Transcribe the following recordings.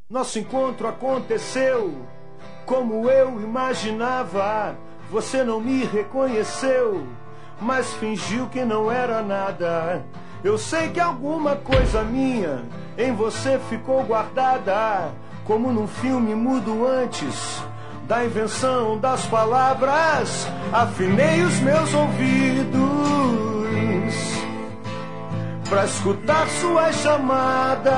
Nosso encontro aconteceu como eu imaginava. Você não me reconheceu, mas fingiu que não era nada. Eu sei que alguma coisa minha em você ficou guardada, como num filme mudo antes da invenção das palavras. Afinei os meus ouvidos pra escutar suas chamadas.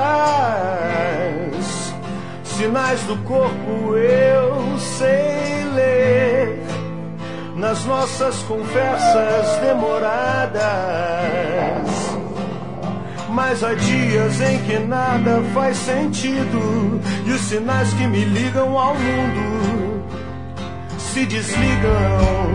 Sinais do corpo eu sei ler nas nossas conversas demoradas. Mas há dias em que nada faz sentido e os sinais que me ligam ao mundo se desligam.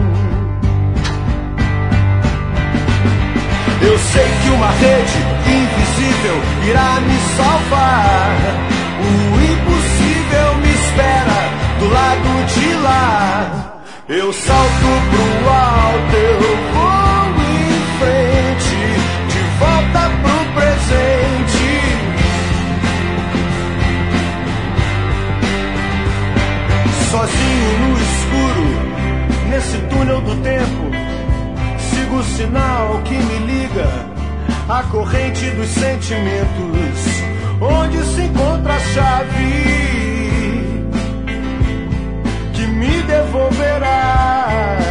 Eu sei que uma rede invisível irá me salvar. O impossível me espera do lado de lá. Eu salto pro alto, eu vou em frente, de volta pro presente. Sozinho no escuro, nesse túnel do tempo, sigo o sinal que me liga à corrente dos sentimentos, onde se encontra a chave que me devolverá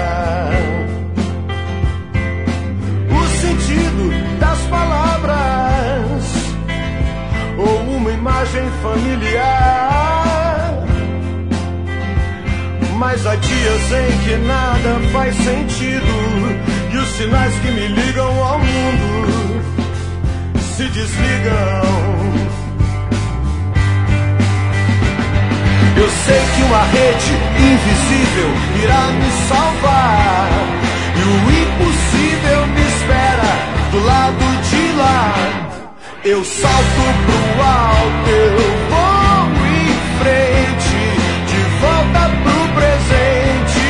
o sentido das palavras ou uma imagem familiar. Mas há dias em que nada faz sentido e os sinais que me ligam ao mundo se desligam. Eu sei que uma rede invisível irá me salvar e o impossível me espera do lado de lá. Eu salto pro alto, eu vou em frente, de volta pro presente.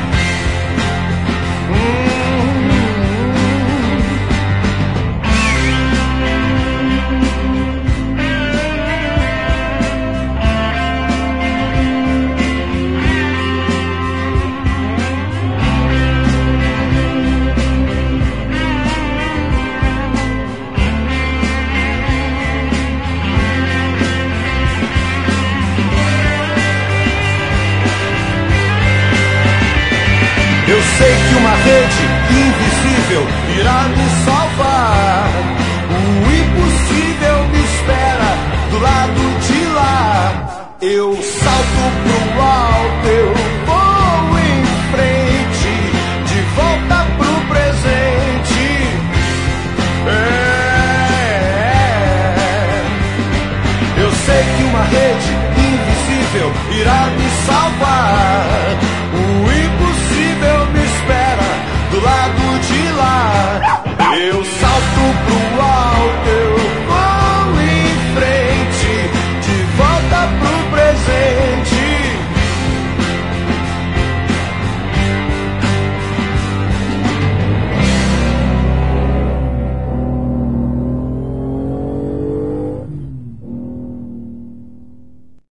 Eu sei que uma rede invisível irá me salvar. O impossível me espera do lado de lá. Eu salto pro alto, eu vou em frente, de volta pro presente. Eu sei que uma rede invisível irá me salvar.